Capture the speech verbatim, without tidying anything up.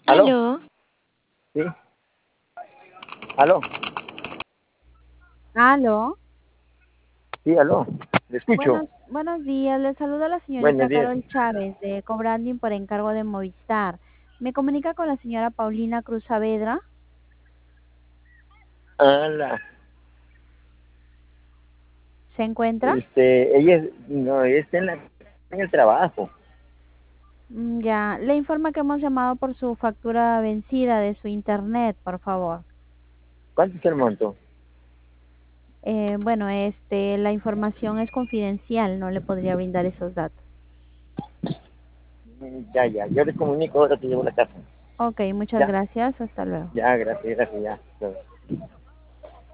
¿Aló? Aló, ¿Sí? ¿Aló? Aló. Sí, aló. Le escucho. Buenos, buenos días, le saluda la Buenos señorita días. Carol Chávez de Cobranding por encargo de Movistar. ¿Me comunica con la señora Paulina Cruz Saavedra? Hola. ¿Se encuentra? Este, ella es, no, ella está en, la, en el trabajo. Mm, Ya, le informa que hemos llamado por su factura vencida de su internet, por favor. ¿Cuánto es el monto? Eh, bueno, este, la información es confidencial, no le podría brindar esos datos. Mm, Ya, ya. Yo les comunico ahora que llevo a la casa. Ok, muchas Ya, gracias, hasta luego. ya, gracias, gracias, ya.